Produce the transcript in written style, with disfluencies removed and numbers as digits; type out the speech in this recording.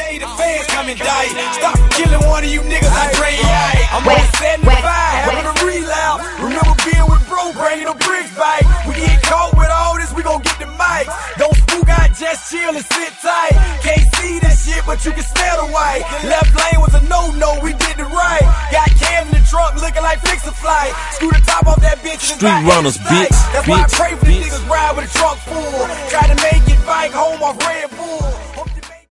day the fans come indict. Stop killing one of you niggas, I drain your eye. I'm on 75, having a relapse. Remember being with bro, bringing the bricks back. We get caught with all this, we gon' get the mics. Don't spook out, just chill and sit tight. Can't see this shit, but you can smell the white. Left lane was a no-no, we did the right. Got Cam in the trunk, looking like Fix-a-Flight. Screw the top off that bitch. Street runners, bitch. That's why I pray for these niggas ride with a trunk full. Try